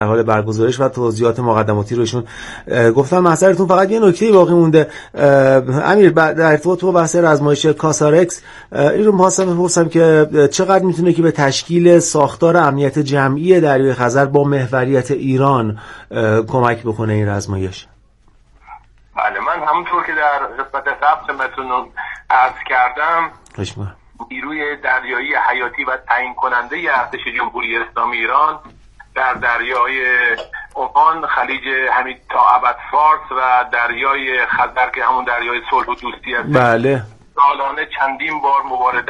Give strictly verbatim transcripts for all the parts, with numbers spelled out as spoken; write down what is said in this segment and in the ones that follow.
حال برگزارش و توضیحات مقدماتی رو ایشون گفتن. محضرتون فقط یه نکته باقی مونده امیر، در ارتباط با بحث رزمایش کاسارکس این رو می‌خواستم بپرسم که چقدر میتونه که به تشکیل ساختار امنیت جمعی دریای خزر با محوریت ایران کمک بکنه این رزمایش؟ بله، من همونطور که در قسمت قبل خدمتتون عرض کردم نیروی دریایی حیاتی و تعیین کننده ارتش جمهوری اسلامی ایران در دریای عمان، خلیج همین تا ابد فارس و دریای خزر که همون دریای صلح و دوستی است، بله، سالانه چندین بار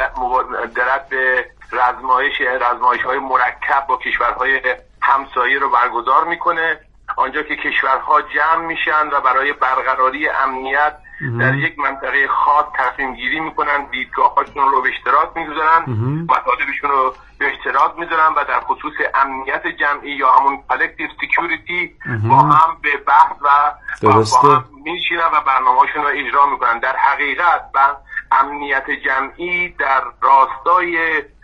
مبادرت به رزمایش رزمایش‌های مرکب با کشورهای همسایه رو برگزار میکنه، آنجا که کشورها جمع میشن و برای برقراری امنیت در یک منطقه خاص تصمیم گیری میکنن، دیدگاه‌هاشون رو به اشتراک میگذارن، مطالبشون رو به اشتراک میذارن و در خصوص امنیت جمعی یا همون کالکتیو سکیوریتی با هم به بحث و با هم میشینن و برنامه‌هاشون رو اجرا میکنن. در حقیقت امنیت جمعی در راستای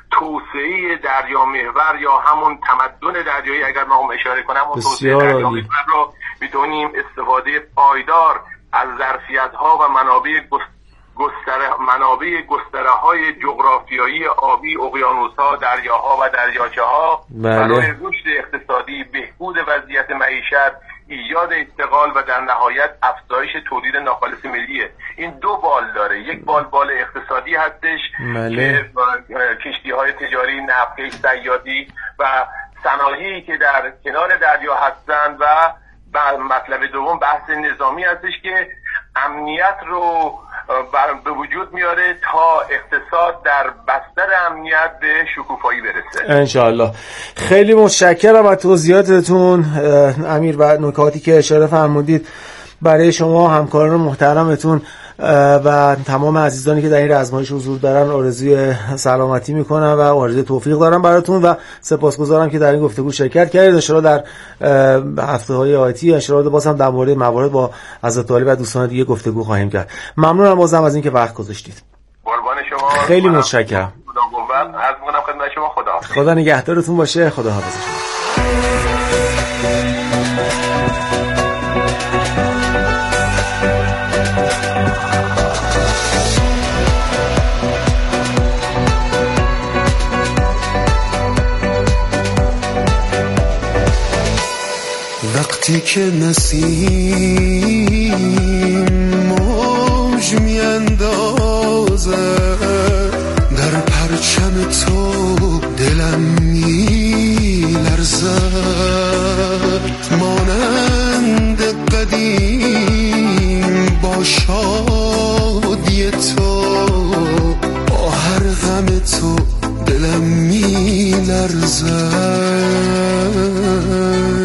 توسعه دریا محور یا همون تمدن دریایی، اگر ما هم اشاره کنم، اون توسعه دریا محور رو میتونیم استفاده پایدار از ظرفیت‌ها و منابع گستره منابع گستره‌های جغرافیایی آبی، اقیانوس‌ها، دریاها و دریاچه‌ها برای رشد اقتصادی، بهبود وضعیت معیشت، ایجاد استقلال و در نهایت افزایش تولید ناخالص ملیه. این دو بال داره، یک بال بال اقتصادی هستش که کشتی‌های تجاری، نفتکش، صیادی و صنایعی که در کنار دریا هستند، و مطلب دوم بحث نظامی هستش که امنیت رو به وجود میاره تا اقتصاد در بستر امنیت به شکوفایی برسه انشاءالله. خیلی متشکرم از توضیحاتتون امیر و نکاتی که اشاره فرمودید. برای شما همکاران محترمتون و تمام عزیزانی که در این رزمایش حضور دارن آرزوی سلامتی میکنم و آرزوی توفیق دارم براتون و سپاسگزارم که در این گفتگو شرکت کردید. ان شاءالله در هفته‌های آتی ان شاءالله باز هم در مورد موارد با حضرت عالی و دوستان دیگه گفتگو خواهیم کرد. ممنونم بازم از اینکه وقت گذاشتید. قربان شما. خیلی متشکرم. خدا قوت. عرض می‌کنم خدمت شما. خدا حافظ. خدا نگهدارتون باشه. خدا حافظ شما. وقتی که نسیم موج میاندازه در پرچم تو دلم میلرزد، مانند قدیم با شادی تو، با هر غم تو دلم میلرزد.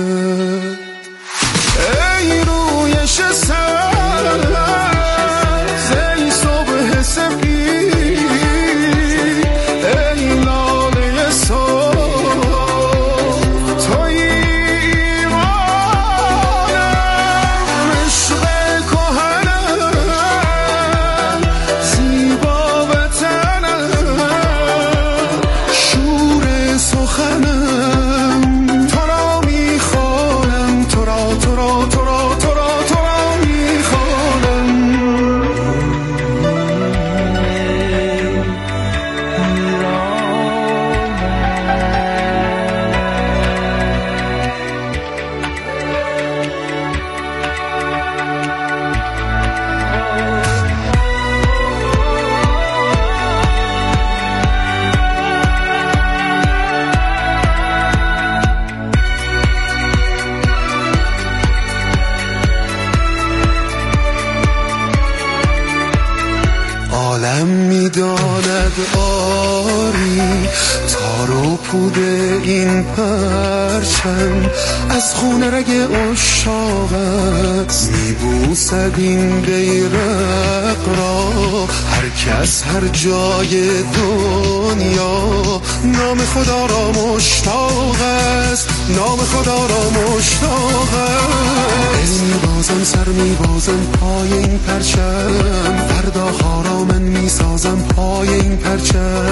عالم میداند آری تار و پود این پرچم، از خون رگ عشاقت میبوسد این بیرق را هر کس هر جای دنیا. نام خدا را مشتاق است، نام خدا را مشتاق است. میبازم سر میبازم پای این پرچم، فرداها را من میسازم پای این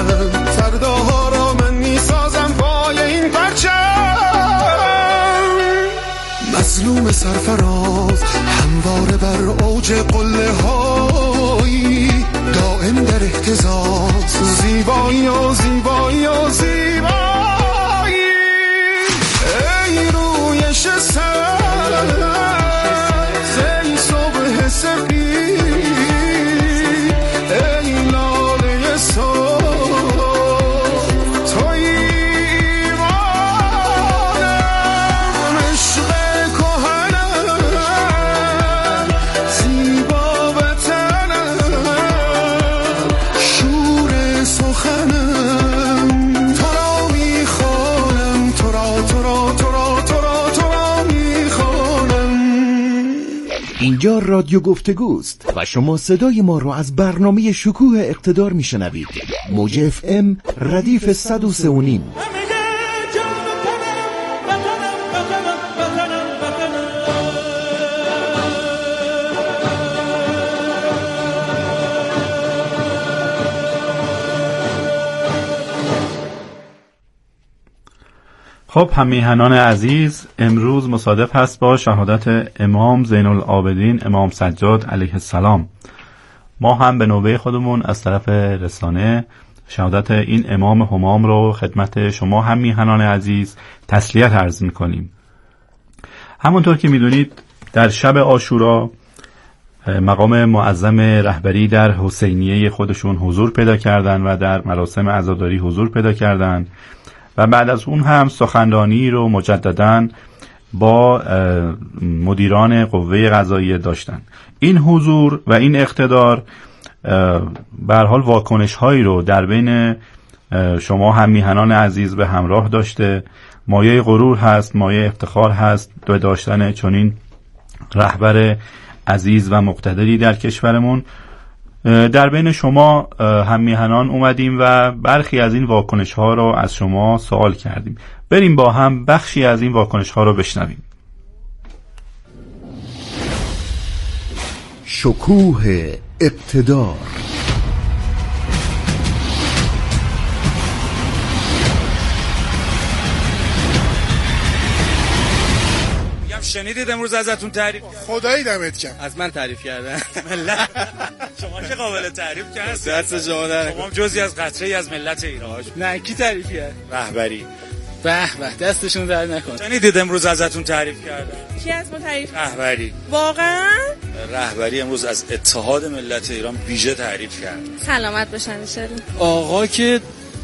پرچم، فرداها را من میسازم پای این پرچم. مظلوم سرفراز، همواره بر اوج قله هایی، دائم در اهتزاز. زیبایی و زیبایی و زیبایی، ای رویش سر، ای صبح سپید، ای لاله صبح، اینجا رادیو گفتگوست و شما صدای ما رو از برنامه شکوه اقتدار میشنوید. موج اف ام ردیف صد و سه و نیم. خب همیهنان عزیز، امروز مصادف هست با شهادت امام زین العابدین امام سجاد علیه السلام. ما هم به نوبه خودمون از طرف رسانه شهادت این امام همام رو خدمت شما همیهنان عزیز تسلیت عرض میکنیم. همونطور که میدونید در شب عاشورا مقام معظم رهبری در حسینیه خودشون حضور پیدا کردن و در مراسم عزاداری حضور پیدا کردن و بعد از اون هم سخنرانی رو مجدداً با مدیران قوه قضاییه داشتن. این حضور و این اقتدار به هر حال واکنش هایی رو در بین شما هم میهنان عزیز به همراه داشته. مایه غرور هست، مایه افتخار هست به داشتن چنین رهبر عزیز و مقتدری در کشورمون. در بین شما هم میهنان اومدیم و برخی از این واکنش ها رو از شما سوال کردیم. بریم با هم بخشی از این واکنش ها رو بشنویم. شکوه اقتدار. شنیدید امروز ازتون تعریف خدایی دمت کم از من تعریف کردن. شما که قابل تعریف هست، دست شما در شما جزئی از قطره از ملت ایران. نه کی تعریف کرد؟ رهبری. به به دستشون در نکن. شنیدید امروز ازتون تعریف کردن. کی از ما تعریف؟ رهبری. واقعا؟ رهبری امروز از اتحاد ملت ایران ویژه تعریف کرد. سلامت باشن ان شاء الله. آقا که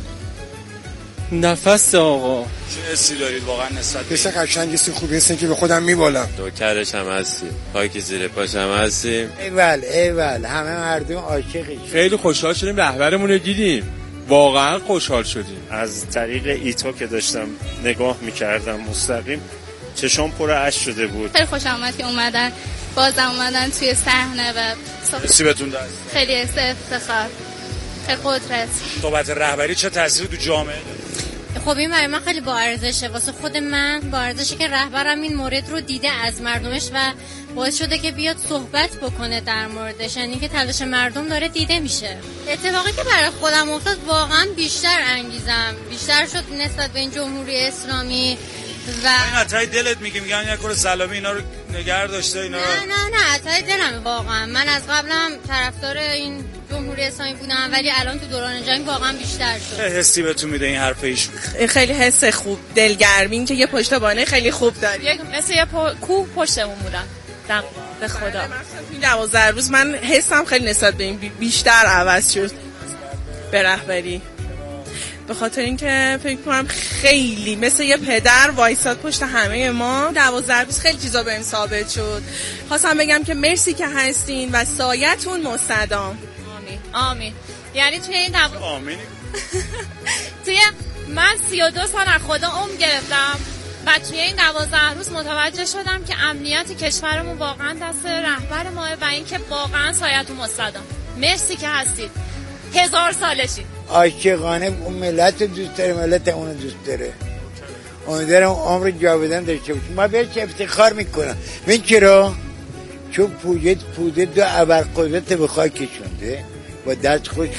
نفس آقا چه حسی دارید واقعا نسبت به حس قشنگی سی خوبی هستین که به خودم میبالم. دوکرش هم هستیم، پای که زیر پاشم هستیم. ایول ایول همه مردم عاشقی. خیلی خوشحال شدیم رهبرمون رو دیدیم، واقعا خوشحال شدیم. از طریق ایتو که داشتم نگاه میکردم مستقیم چشم پر اشک شده بود. خیلی خوش آمد که اومدن، بازم اومدن توی صحنه و حسی بهتون داد. خیلی حس افتخار، خیلی قدرت. صحبت رهبری چه تأثیری تو جامعه داره؟ خب این برای من خیلی با ارزشه، واسه خود من با ارزشه که رهبرم این مورد رو دیده از مردمش و باعث شده که بیاد صحبت بکنه در موردش، یعنی که تلاش مردم داره دیده میشه. اتفاقی که برای خودم افتاد واقعا بیشتر انگیزم بیشتر شد نسبت به این جمهوری اسلامی و این عطای دلت میگه میگن یک کور سلامی اینا رو نگه داشته اینا رو. نه نه نه عطای دلم واقعا. من از قبلم طرفدار این جمهوری اسلامی بودم ولی الان تو دوران جنگ واقعا بیشتر شد. چه حسی بهتون میده این حرف ایشون؟ خیلی حس خوب، دلگرمی که یه پشتوانه خیلی خوب داری. یک مثل یه پا... کوه پشتمون بودن. دم به خدا. مثلا این دوازده روز من حسم خیلی نسبت به این بیشتر عوض شد به رهبری. به خاطر اینکه فکر کنم خیلی مثل یه پدر وایساد پشت همه ما. دوازده روز خیلی چیزا بهم ثابت شد. خواستم بگم که مرسی که هستین و سایتون مستدام. آمین آمین. یعنی توی این دو... آمین. توی من سی و دو سال از خدا عمر گرفتم و توی این دوازده روز متوجه شدم که امنیت کشورمون واقعا دست رهبر ماه و اینکه واقعا سایتون مستدام. مرسی که هستید. هزار سالشید. عاشقانه اون ملت دوست داره، ملت اونو دوست داره. امیدوارم عمر جاودان داشته باشیم. ما بهش افتخار میکنم. ببین چرا؟ چون پوجه پوده دو ابرقدرت به خاک کشونده با دست خوش خیلی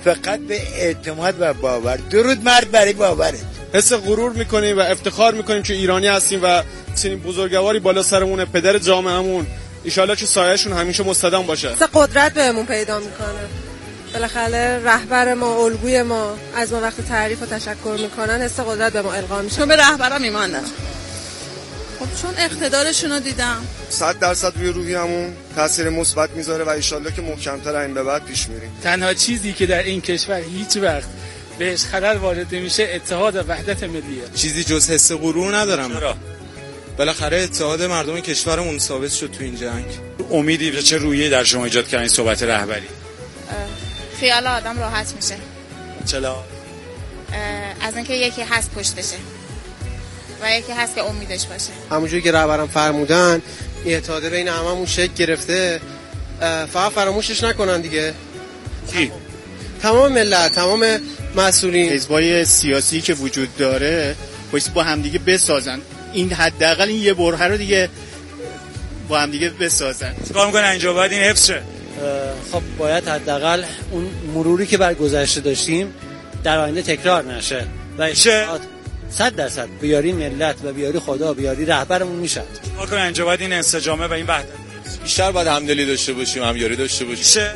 فقط به اعتماد و باور. درود مرد برای باورت. حس غرور میکنیم و افتخار میکنیم که ایرانی هستیم و چنین بزرگواری بالا سرمونه، پدر جامعهمون. ایشالله که سایه‌شون همیشه مستدام باشه. حس قدرت بهمون پیدا میکنه. بالاخره رهبر ما، الگوی ما از ما وقتی تعریف و تشکر میکنن حس قدرت به ما القا میشه. چون به رهبرام ایمان دارم. خب چون اقتدارشون رو دیدم. صد درصد روی روحیمون تاثیر مثبت میذاره و انشالله که محکم‌تر این به بعد پیش میریم. تنها چیزی که در این کشور هیچ وقت بهش خلل وارد نمیشه اتحاد و وحدت ملیه. چیزی جز حس غرور ندارم. چرا؟ بالاخره اتحاد مردم کشورمون ثابت شد تو این جنگ. امیدی به چه رویی در شما ایجاد کردن این صحبت رهبری؟ خیال آدم راحت میشه. چرا؟ از اینکه یکی هست پشتشه و یکی هست که امیدش باشه. همونجوری که رهبرم فرمودن اتحاد بین هممون شکل گرفته، فقط فراموشش نکنن دیگه. کی؟ تمام ملت، تمام مسئولین. حزبای سیاسی که وجود داره باید با همدیگه بسازن. این حداقل این یه برهه رو دیگه با همدیگه بسازن. چیکار می‌کنن اینجا باید این حفظ شه؟ خب باید حداقل اون مروری که بر گذشته داشتیم در آینده تکرار نشه و صد درصد بیاری ملت و بیاری خدا بیاری رهبرمون میشه. چیکار کنن اینجا باید این انسجامه و این وحدت بیشتر باید همدلی داشته باشیم، همیاری داشته باشیم. میشه؟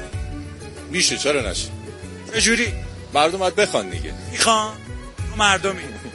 میشه، چرا نشه؟ چه جوری؟ مردم باید بخوان دیگه. میخوان؟ مردمی.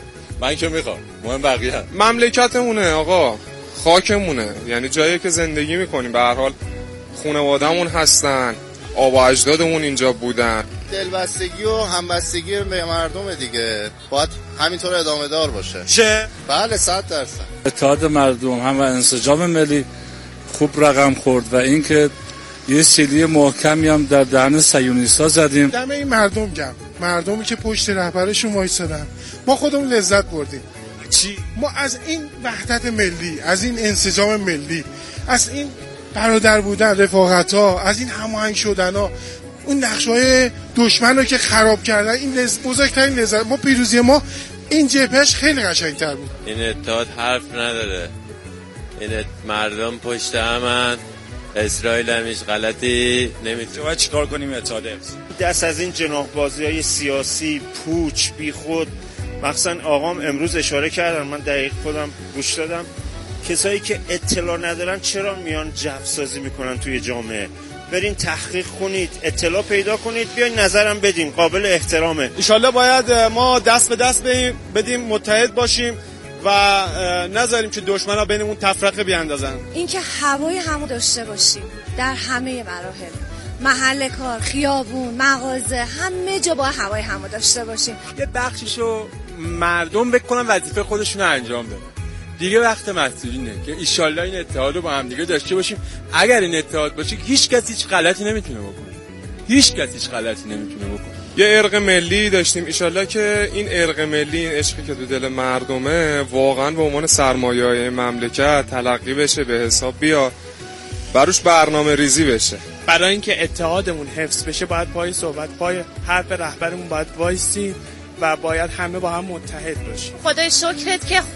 من که میخوام، مهم بقیه هم. مملکتمونه آقا، خاکمونه، یعنی جایی که زندگی میکنیم. به هر حال خانواده‌مون هستن، آبا اجدادمون اینجا بودن. دلبستگی و همبستگی به مردم دیگه باید همینطور ادامه دار باشه. چه؟ بله صد درصد. اتحاد مردم هم و انسجام ملی خوب رقم خورد و اینکه یه سیلی محکمی هم در دهن صهیونیست‌ها زدیم. دم این مردم گم، مردمی که پشت رهبرشون وایسادن، ما خودمون لذت بردیم. چی؟ ما از این وحدت ملی، از این انسجام ملی، از این برادر بودن، رفاقت‌ها، از این هماهنگ شدن‌ها، اون نقشه‌های دشمن رو که خراب کردن، این لز... بزرگترین لذت. ما پیروزی ما این جبهش خیلی قشنگ‌تر بود. این اتحاد حرف نداره، این مردم پشت همن، اسرائیل همیش غلطی نمیتونه. باید چیکار کنیم اتحاد حفظ؟ دست از این جناح‌بازی‌های سیاسی پوچ بیخود، مخصوصا آقام امروز اشاره کردن، من دقیق خودم گوش دادم، کسایی که اطلاع ندارن چرا میان جفسازی میکنن توی جامعه؟ برین تحقیق کنید، اطلاع پیدا کنید، بیاین نظرم بدین، قابل احترامه. انشالله باید ما دست به دست بدیم، متحد باشیم و نذاریم که دشمنا بینمون تفرقه بیاندازن. اینکه هوای همو داشته باشیم در همه مراحل، محل کار، خیابون، مغازه، همه جا با هوای همو داشته باشیم. یه بخشیشو مردم بکنن وظیفه خودشون رو انجام بدن. دیگه وقت مسئولینه که ایشالله این اتحاد رو با هم دیگه داشته باشیم. اگر این اتحاد باشه هیچ کسی هیچ غلطی نمیتونه بکنه. هیچ کسی هیچ غلطی نمیتونه بکنه. یه ارق ملی داشتیم، ایشالله که این ارق ملی، این عشقی که تو دل مردمه واقعا به عنوان سرمایه‌های مملکت تلقی بشه، به حساب بیاد، براش برنامه ریزی بشه. برای اینکه اتحادمون حفظ بشه باید پای صحبت، پای حرف رهبرمون باید وایسیم و باید همه با هم متحد باشیم. خدای شکرت که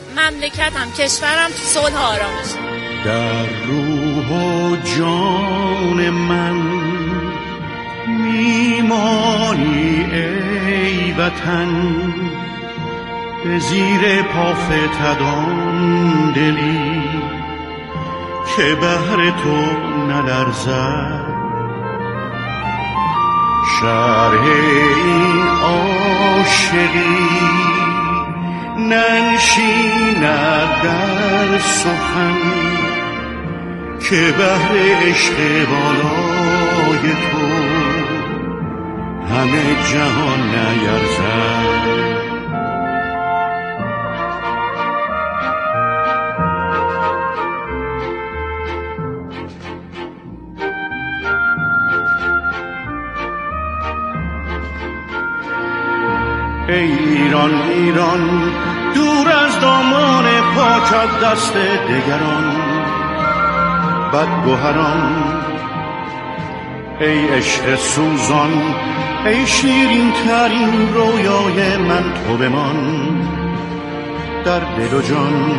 مملکتم، کشورم تو صلح و آرامش. در روح و جان من میمانی ای وطن، به زیر پا فتدان دلی که بهر تو نلرزد. شرح این عاشقی ننشیند در سخن، که بهر عشق بالای تو همه جهان نیرزد. ای ایران ایران دور از دامان پاکت دست دگران بدگوهران، ای عشق سوزان ای شیرین ترین رویای من، تو بمان در دل و جان.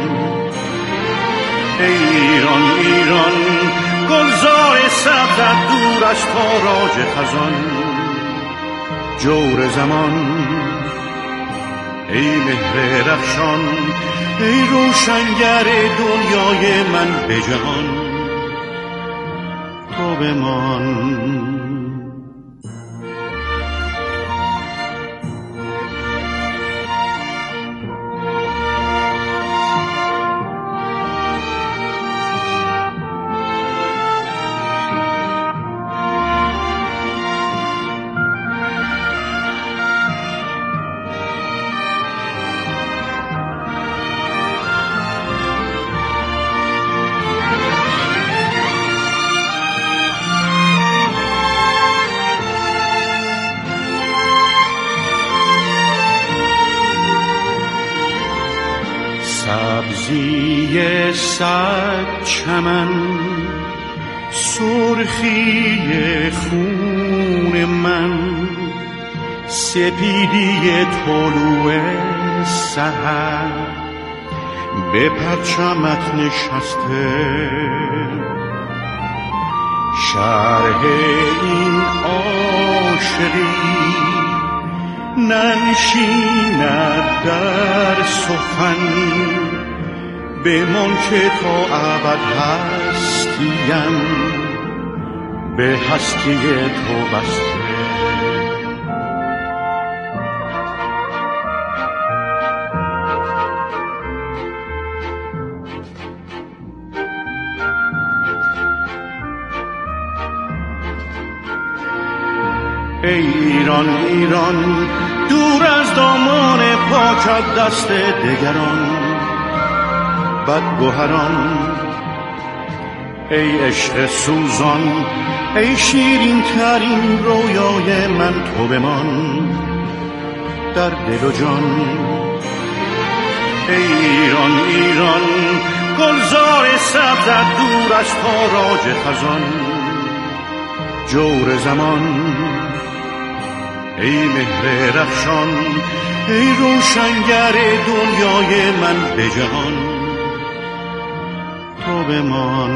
ای ایران ایران گلزار سبزت دور از تاراج خزان، جور زمان، ای مهر رخشان، ای روشنگر دنیای من به جهان، تو بمان. سبزی صد چمن، سرخی خون من، سپیدی طلوع سحر به پرچمت نشسته، شرح این عاشقی ننشیند در سخن، بمان که تا ابد هستیم به هستی تو بسته. ای ایران ایران، دور از دامان پاکت دست دگران بدگوهران، ای عشق سوزان، ای شیرین ترین رویای من، تو بمان در دل و جان. ای ایران ایران، گلزار سبزت دور از تاراج خزان، جور زمان، ای مهر رخشان، ای روشنگر دنیای من به جهان، تو بمان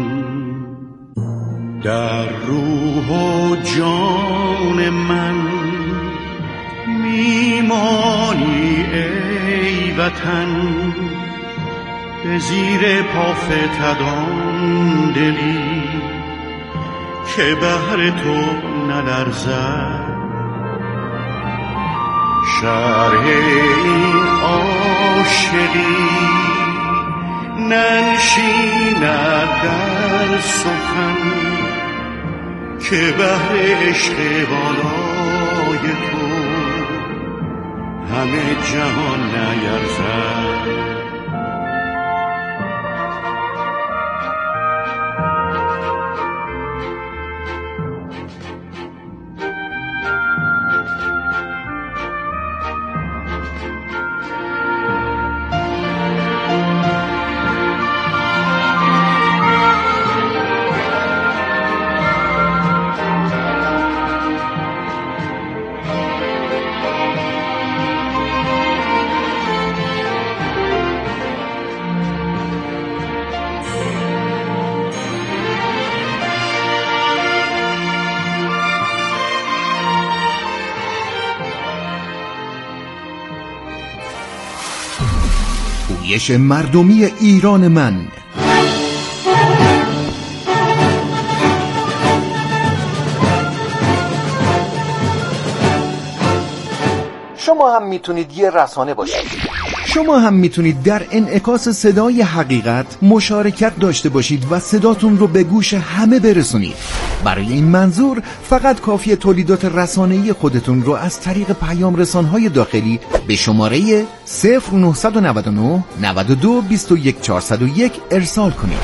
در روح و جان من، میمانی ای وطن، به زیر پا فتدان دلی که بهر تو نلرزد، شرح این عاشقی ننشیند در سخن، که بهر عشق بالای تو همه جهان نیرزد. گویش مردمی ایران من. شما هم میتونید یه رسانه باشید. شما هم میتونید در انعکاس صدای حقیقت مشارکت داشته باشید و صداتون رو به گوش همه برسونید. برای این منظور فقط کافیه تولیدات رسانه‌ای خودتون رو از طریق پیام رسان‌های داخلی به شماره صفر نه نه نه نه دو دو یک چهار صفر یک ارسال کنید.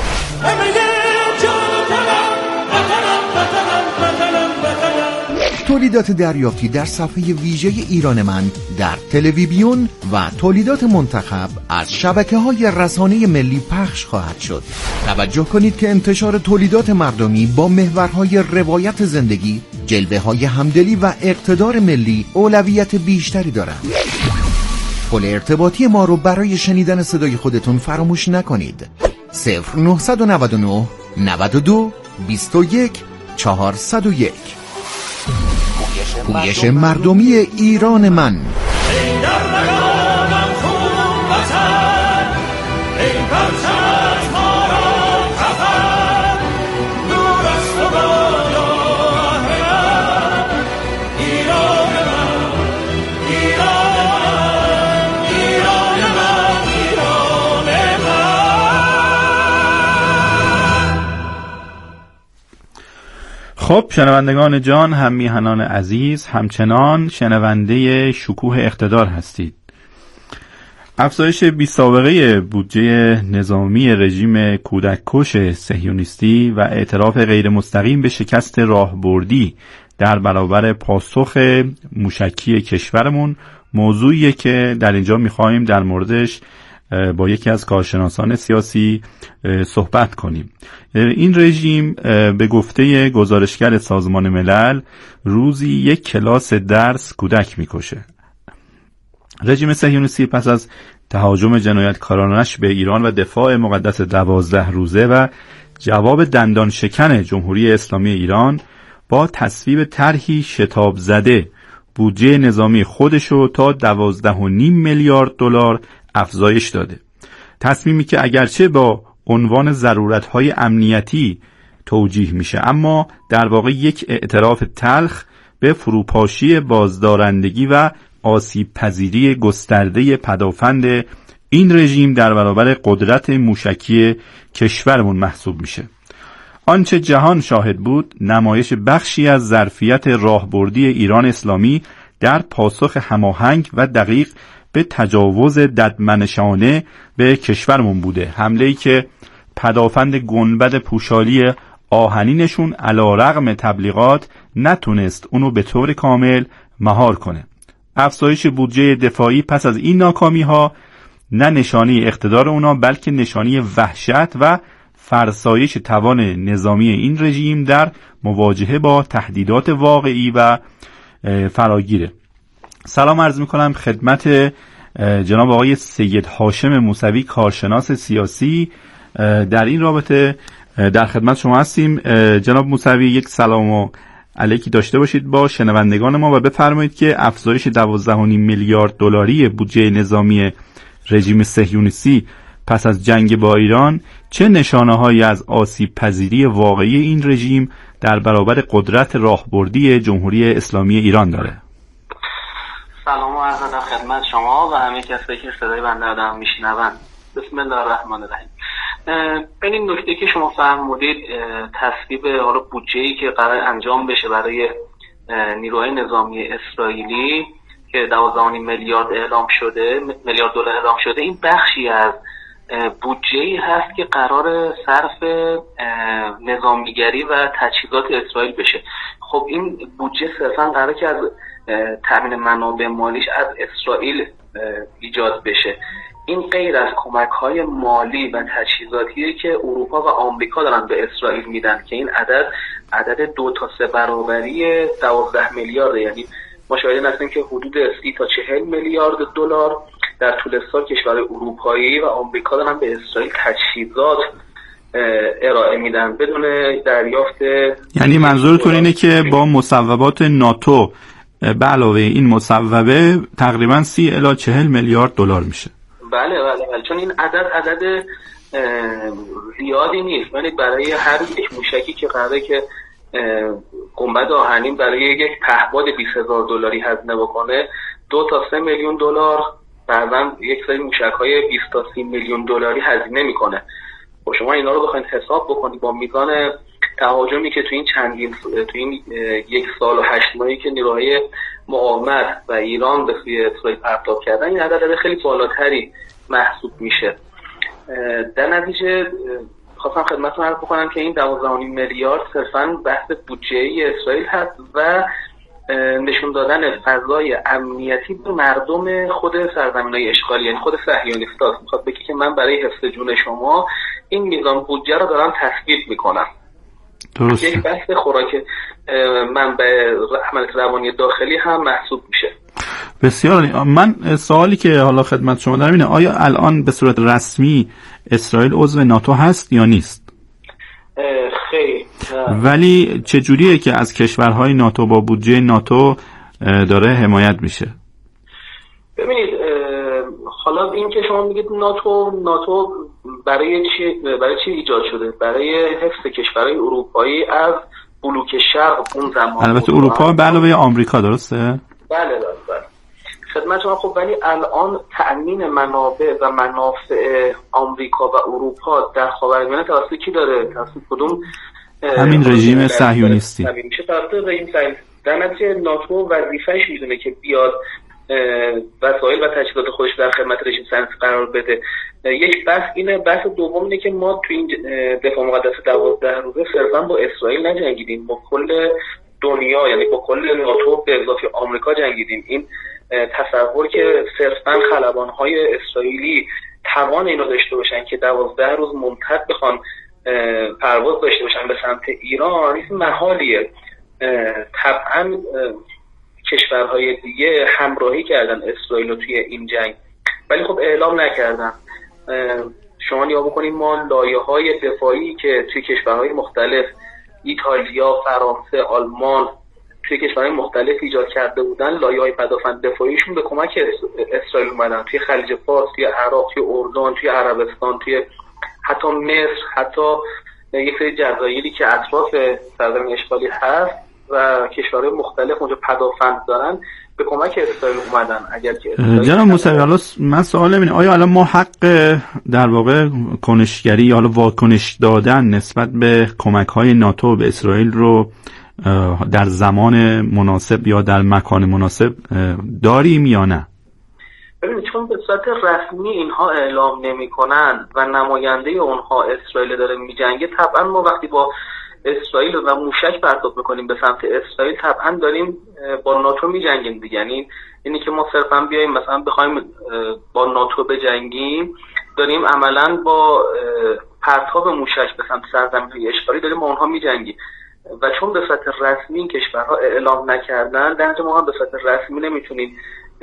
تولیدات دریافتی در صفحه ویژه ایران من در تلویزیون و تولیدات منتخب از شبکه‌های رسانه ملی پخش خواهد شد. توجه کنید که انتشار تولیدات مردمی با محورهای روایت زندگی، جلوه‌های همدلی و اقتدار ملی اولویت بیشتری دارد. پل ارتباطی ما رو برای شنیدن صدای خودتون فراموش نکنید. صفر نه نه نه نه دو دو یک چهار صفر یک. پویش مردمی ایران من. خب شنوندگان جان، هم میهنان عزیز، همچنان شنونده شکوه اقتدار هستید. افزایش بی سابقه بودجه نظامی رژیم کودککش صهیونیستی و اعتراف غیر مستقیم به شکست راهبردی در برابر پاسخ موشکی کشورمون موضوعیه که در اینجا میخوایم در موردش با یکی از کارشناسان سیاسی صحبت کنیم. این رژیم به گفته گزارشگر سازمان ملل روزی یک کلاس درس کودک میکشه. رژیم صهیونیستی پس از تهاجم جنایتکارانش به ایران و دفاع مقدس دوازده روزه و جواب دندان شکن جمهوری اسلامی ایران با تصویب طرحی شتاب زده بودجه نظامی خودشو تا دوازده و نیم میلیارد دلار افزایش داده. تصمیمی که اگرچه با عنوان ضرورت‌های امنیتی توجیه میشه، اما در واقع یک اعتراف تلخ به فروپاشی بازدارندگی و آسیب پذیری گسترده پدافند این رژیم در برابر قدرت موشکی کشورمون محسوب میشه. آنچه جهان شاهد بود نمایش بخشی از ظرفیت راهبردی ایران اسلامی در پاسخ هماهنگ و دقیق به تجاوز ددمنشانه به کشورمون بوده. حمله‌ای که پدافند گنبد پوشالی آهنینشون علیرغم تبلیغات نتونست اونو به طور کامل مهار کنه. افزایش بودجه دفاعی پس از این ناکامی ها نه نشانی اقتدار اونا بلکه نشانی وحشت و فرسایش توان نظامی این رژیم در مواجهه با تهدیدات واقعی و فراگیره. سلام عرض میکنم خدمت جناب آقای سید هاشم موسوی، کارشناس سیاسی. در این رابطه در خدمت شما هستیم. جناب موسوی، یک سلام و علیکی داشته باشید با شنوندگان ما و بفرمایید که افزایش دوازده و نیم میلیارد دلاری بودجه نظامی رژیم صهیونیستی پس از جنگ با ایران چه نشانه‌هایی از آسیب پذیری واقعی این رژیم در برابر قدرت راهبردی جمهوری اسلامی ایران داره؟ سلام و عرض ادب خدمت شما و همه کسایی که صدای بنده رو دارن میشنون. بسم الله الرحمن الرحیم. این نکته که شما فرمودید، تصویب حالا بودجه‌ای که قرار انجام بشه برای نیروهای نظامی اسرائیلی که دوازده و نیم میلیارد اعلام شده، میلیارد دلار اعلام شده، این بخشی از بودجه‌ای هست که قرار صرف نظامیگری و تجهیزات اسرائیل بشه. خب این بودجه صرفا قراره که از تامین منابع مالیش از اسرائیل ایجاد بشه. این غیر از کمک‌های مالی و تجهیزاتیه که اروپا و آمریکا دارن به اسرائیل میدن که این عدد عدد دو تا سه برابری دوازده میلیارد، یعنی ما شاهد هستیم که حدود سی تا چهل میلیارد دلار در طول سال کشورهای اروپایی و آمریکا دارن به اسرائیل تجهیزات ارائه میدن بدون دریافت. یعنی منظورتون اینه که با مصوبات ناتو به علاوه این مصوبه تقریبا سی الی چهل میلیارد دلار میشه؟ بله بله بله، چون این عدد عدد زیادی نیست. یعنی برای هر یک موشکی که قراره که گنبد آهنین برای یک پهپاد بیست هزار دلاری هزینه بکنه، دو تا سه میلیون دلار، بعضا یک سری موشک‌های بیست تا سی میلیون دلاری هزینه میکنه. و شما اینا رو بخواید حساب بکنید با میزان تهاجمی که تو این چندین تو این یک سال و هشت ماهی که نیروهای مقاومت و ایران به سوی اسرائیل پرتاب کردن، این عدد خیلی بالاتری محسوب میشه. در نتیجه خواستم خدمتتون عرض بکنم که این دوازده و نیم میلیارد صرفاً بحث بودجه اسرائیل هست و نشون دادن فضای امنیتی به مردم خود سرزمین‌های اشغالی، یعنی خود صهیونیست‌ها. میخواد بگه که من برای حفظ جون شما این میزان بودجه رو دارم تصویب میکنم. درسته. یک بحث خوراک منبع عملیات روانی داخلی هم محسوب میشه. بسیار. من سوالی که حالا خدمت شما دارم اینه، آیا الان به صورت رسمی اسرائیل عضو ناتو هست یا نیست؟ خیلی. ولی چجوریه که از کشورهای ناتو با بودجه ناتو داره حمایت میشه؟ ببینید حالا این که شما میگید ناتو ناتو برای چی برای چی ایجاد شده؟ برای حفظ کشورهای اروپایی از بلوک شرق اون زمان. البته اروپا به علاوه آمریکا، درسته؟ بله بله بله خدمت شما. خب ولی الان تأمین منابع و منافع آمریکا و اروپا در خاورمیانه توسط کی داره؟ توسط کدوم؟ همین رژیم صهیونیستی. میشه توسط رژیم صهیونیستی. در نتیجه ناتو وظیفه‌اش میدونه که بیاد وسایل و تجهیزات خودش در خدمت رژیم صهیونیستی قرار بده. یک بحث اینه. بحث دوم اینه که ما تو این دفاع مقدس دوازده روزه صرفا با اسرائیل نجنگیدیم، با کل دنیا، یعنی با کل ناتو به اضافه آمریکا جنگیدیم. این تصور که صرفا خلبان‌های اسرائیلی توان اینو داشته باشن که دوازده روز ممتد بخوان پرواز داشته باشن به سمت ایران، این محالیه. طبعا کشورهای دیگه همراهی کردن اسرائیل رو توی این جنگ، ولی خب اعلام نکردن. شما نگاه بکنید ما لایه‌های دفاعی که توی کشورهای مختلف، ایتالیا، فرانسه، آلمان، توی کشورهای مختلف ایجاد کرده بودن، لایه‌های پدافند دفاعیشون به کمک اسرائیل اومدن. توی خلیج فارس، توی عراق، توی اردن، توی عربستان، توی حتی مصر، حتی یک سری جزایری که اطراف سرزمین اشغالی هست و کشورهای مختلف اونجا پدافند دارن به کمک اسرائیل اومدن. اگر که جناب موسوی، حالا من سوالم اینه آیا الان ما حق در واقع کنشگری یا حالا واکنش دادن نسبت به کمک‌های ناتو به اسرائیل رو در زمان مناسب یا در مکان مناسب داریم یا نه؟ ببینید چون به صورت رسمی اینها اعلام نمی‌کنن و نماینده اونها اسرائیل داره می‌جنگه، طبعا ما وقتی با اسرائیل و موشک پرتاب میکنیم به سمت اسرائیل طبعا داریم با ناتو میجنگیم دیگه. یعنی اینی که ما صرفا بیایم مثلا بخوایم با ناتو بجنگیم، داریم عملا با پرتاب موشک به سمت سرزمین‌های اشغالی داریم با اونها میجنگیم و چون به صورت رسمی این کشورها اعلام نکردن، در نتیجه ما هم به صورت رسمی نمیتونیم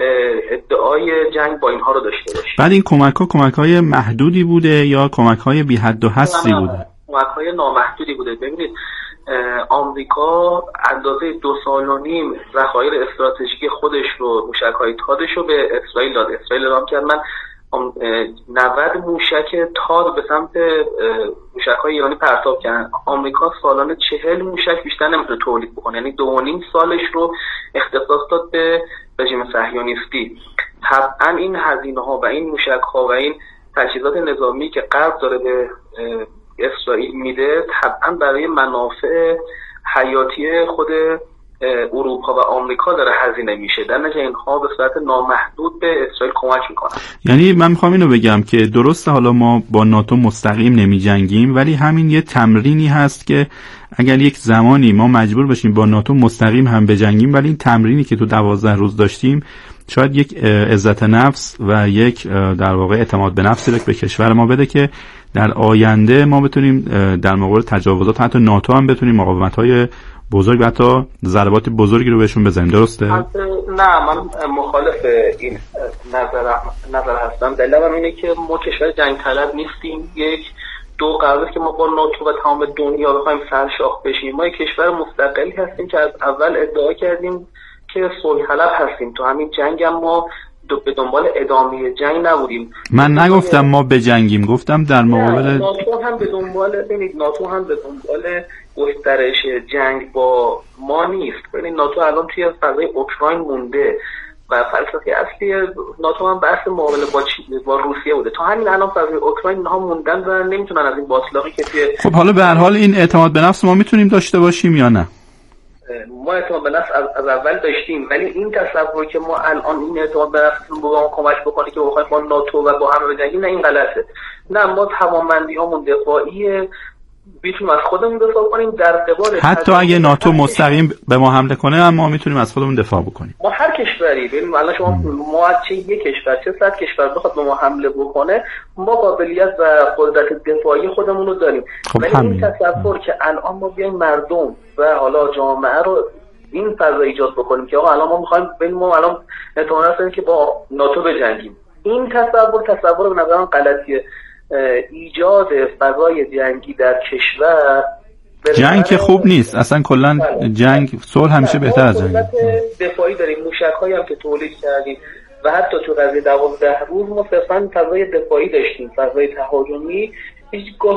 ادعای جنگ با اینها رو داشته باشیم. بعد این کمک‌ها کمک‌های محدودی بوده یا کمک‌های بی حد و حصری بوده؟ کمک‌های نامحدودی بوده. ببینید آمریکا اندازه دو سال و نیم ذخایر استراتژیک خودش رو، موشک‌های تادش رو به اسرائیل داد. اسرائیل اعلام کرد من نود موشک تاد به سمت موشک‌های ایرانی پرتاب کردن. آمریکا سالانه چهل موشک بیشتر نمیتونه تولید بکنه، یعنی دو و نیم سالش رو اختصاص داد به رژیم صهیونیستی. طبعا این هزینه‌ها و این موشک‌ها و این تجهیزات نظامی که غرب داره به اسرائیل میده طبعا برای منافع حیاتی خود اروپا و آمریکا داره هزینه میشه. در نتیجه اینها به صورت نامحدود به اسرائیل کمک میکنن. یعنی من میخوام اینو بگم که درسته حالا ما با ناتو مستقیم نمیجنگیم، ولی همین یه تمرینی هست که اگر یک زمانی ما مجبور بشیم با ناتو مستقیم هم بجنگیم، ولی این تمرینی که تو دوازده روز داشتیم شاید یک عزت نفس و یک در واقع اعتماد به نفسی رو به کشور ما بده که در آینده ما بتونیم در مقابل تجاوزات حتی ناتو هم بتونیم مقاومت‌های بزرگ و حتی ضربات بزرگی رو بهشون بزنیم. درسته؟ نه، من مخالف این نظر نظر هستم. دلیلم اینه که ما کشور جنگ طلب نیستیم. یک دو قراره که ما با ناتو و تمام دنیا بخوایم سرشاخ بشیم. ما یک کشور مستقلی هستیم که از اول ادعا کردیم که صلح طلب هستیم. تو همین جنگ هم ما به دنبال ادامه جنگ نبودیم. من نگفتم ما بجنگیم، گفتم در مقابل ناتو هم به دنبال ببینید ناتو هم به دنبال گسترش جنگ با ما نیست. ببینید ناتو الان توی فضای اوکراین مونده و فلسفه اصلی ناتو هم بحث معامله با با روسیه بوده. تا همین الان فضای اوکراین اینها موندن و نمیتونن از این باطلاقی که توی خب حالا به هر حال این اعتماد به نفس ما میتونیم داشته باشیم یا نه؟ ما اعتماد به نفس از, از اول داشتیم، ولی این تصور که ما الان این اعتماد به نفسمون به ما کمک بکنه که بخوایم با ناتو و با هم بجنگیم، نه این غلطه. نه، ما توانمندی‌هامون دفاعیه، میتونیم از خودمون دفاع کنیم در قبال حتی اگه ناتو مستقیم به ما حمله کنه ما میتونیم از خودمون دفاع بکنیم. ما هر کشوری ببین الان شما ما چه یک کشور چه صد کشور بخواد به ما حمله بکنه، ما قابلیت و قدرت دفاعی خودمون رو داریم. خب ولی این تصور که الان ما بیایم مردم و حالا جامعه رو این فضا ایجاد بکنیم که آقا الان ما می‌خوایم ببین ما الان اعتماد هستیم که با ناتو بجنگیم، این تصور تصور به نظرم غلطیه. ایجاد فضای جنگی در کشور جنگ که خوب نیست اصلا، کلا جنگ صلح همیشه بهتر از جنگ. دفاعی داریم، موشک‌هایی هم که تولید کردیم و حتی تو قضیه دوازده روز ما صرفاً فضای دفاعی داشتیم، فضای تهاجمی هیچگاه